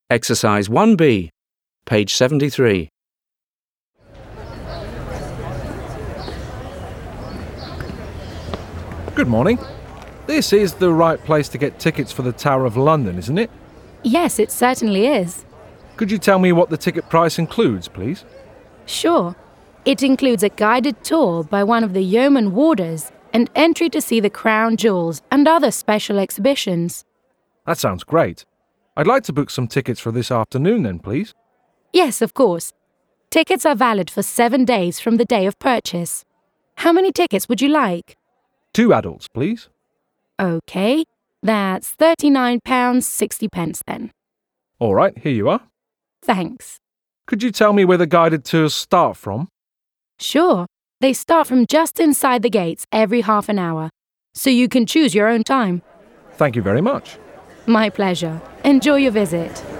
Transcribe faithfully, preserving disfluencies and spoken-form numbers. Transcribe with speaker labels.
Speaker 1: Exercise one B, page seventy-three.
Speaker 2: Good morning. This is the right place to get tickets for the Tower of London, isn't it?
Speaker 3: Yes, it certainly is.
Speaker 2: Could you tell me what the ticket price includes, please?
Speaker 3: Sure. It includes a guided tour by one of the yeoman warders and entry to see the crown jewels and other special exhibitions.
Speaker 2: That sounds great. I'd like to book some tickets for this afternoon then, please.
Speaker 3: Yes, of course. Tickets are valid for seven days from the day of purchase. How many tickets would you like?
Speaker 2: Two adults, please.
Speaker 3: OK, that's thirty-nine pounds sixty then.
Speaker 2: All right, here you are.
Speaker 3: Thanks.
Speaker 2: Could you tell me where the guided tours start from?
Speaker 3: Sure. They start from just inside the gates every half an hour, so you can choose your own time.
Speaker 2: Thank you very much.
Speaker 3: My pleasure. Enjoy your visit.